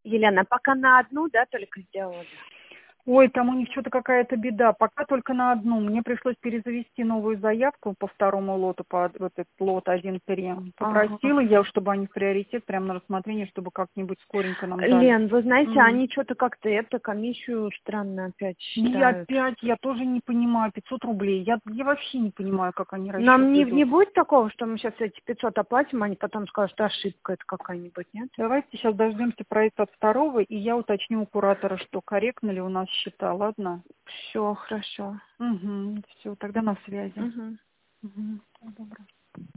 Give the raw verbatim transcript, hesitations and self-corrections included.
Елена, пока на одну, да, только сделала? Ой, там у них что-то какая-то беда. Пока только на одну. Мне пришлось перезавести новую заявку по второму лоту, по вот этот лот один три. Попросила Ага. я, чтобы они в приоритет прямо на рассмотрение, чтобы как-нибудь скоренько нам дали. Лен, вы знаете, М. они что-то как-то это комиссию странно опять И считают. опять я тоже не понимаю, пятьсот рублей. Я, я вообще не понимаю, как они расчет Нам не, ведут. не будет такого, что мы сейчас эти пятьсот оплатим, они потом скажут, что ошибка это какая-нибудь, нет? Давайте сейчас дождемся проекта от второго, и я уточню у куратора, что корректно ли у нас счета, ладно? Все, хорошо. Угу, все, тогда на связи. Угу. Угу. Добро.